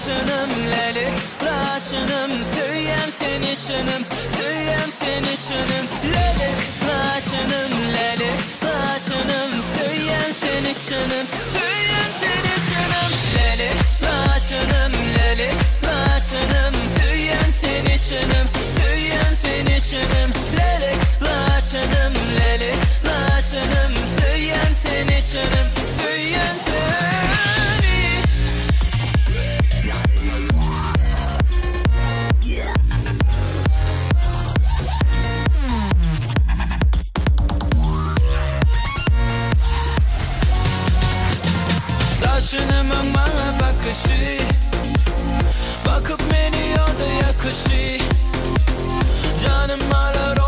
Raşınım leli, raşınım söyyen seni çınım, söyyen seni çınım. Leli, raşınım leli, raşınım söyyen seni çınım, söyyen seni çınım. Leli, raşınım leli, raşınım söyyen seni çınım, söyyen seni çınım. Leli, raşınım leli, raşınım söyyen seni çınım, söyyen seni. Raşınımın bana bakışı, bakıp beni yolda yakışı. Canım arar